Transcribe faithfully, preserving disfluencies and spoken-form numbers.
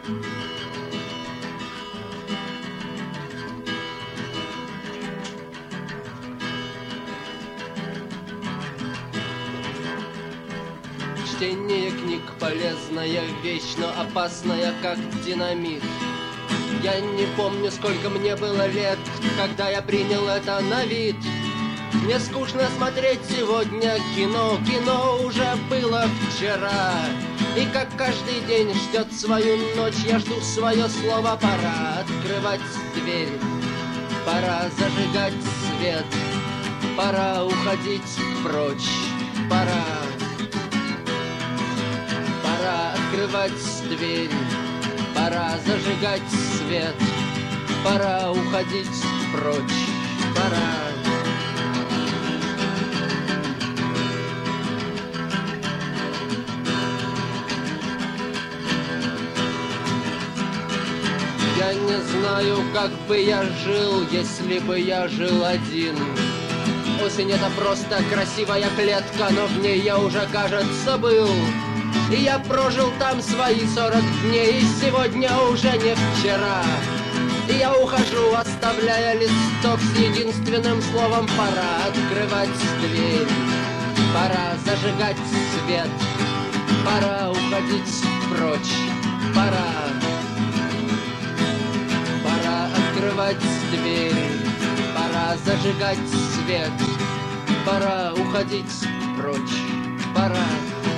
Чтение книг — полезная вещь, но опасная, как динамит. Я не помню, сколько мне было лет, когда я принял это на вид. Мне скучно смотреть сегодня кино, кино уже было вчера. И как каждый день ждет свою ночь, я жду свое слово. Пора открывать дверь, пора зажигать свет, пора уходить прочь, пора. Пора открывать дверь, пора зажигать свет, пора уходить прочь, пора. Я не знаю, как бы я жил, если бы я жил один. Осень — это просто красивая клетка, но в ней я уже, кажется, был. И я прожил там свои сорок дней, и сегодня уже не вчера. И я ухожу, оставляя листок с единственным словом: пора открывать дверь, пора зажигать свет, пора уходить прочь, пора. Пора открывать дверь, пора зажигать свет, пора уходить прочь, пора.